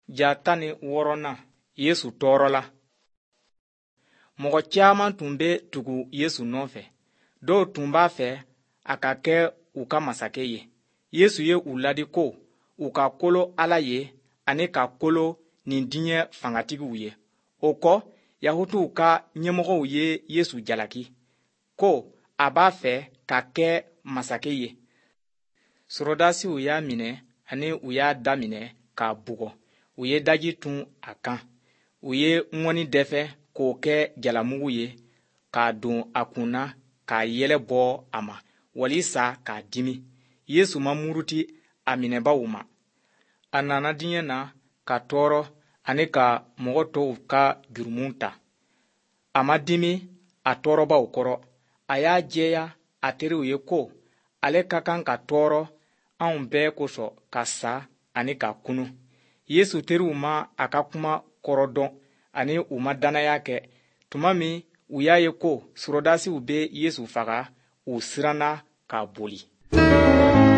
Ja 16 Yesu tɔɔrɔ la. Mɔgɔ caman tun bɛ tugu Yesu nɔfɛ. Dɔw tun b'a fɛ a ka kɛ u ka masakɛ ye. Yesu ye u ladi ko u ka kolo Ala ye ani ka kolo nin diɲɛ fangatigiw ye. O kɔ, Yahudiw ka ɲɛmɔgɔw ye Yesu jalaki ko a b'a fɛ ka kɛ masakɛ ye. Sorodasiw y'a minɛ ani u y'a daminɛ k'a bugɔ. U ye daji tun a kan. U ye ŋɔni dɛfɛ k'o kɛ jalamugu ye k'a don a kunna k'a yɛlɛ bɔ a ma walisa k'a dimi. Yesu ma muruti a minɛbaaw ma. A nana diɲɛ na ka tɔɔrɔ ani ka mɔgɔ tɔw ka jurumu ta. A ma dimi a tɔɔrɔbaw kɔrɔ. A y'a jɛya a teriw ye ko ale ka kan ka tɔɔrɔ anw bɛɛ kosɔn ka sa ani ka kunu. Yesu teriw ma a ka kuma kɔrɔ dɔn ani u ma dannaya kɛ. Tuma min u y'a ye ko Sorodasiw bɛ Yesu faga, u siranna k'a boli.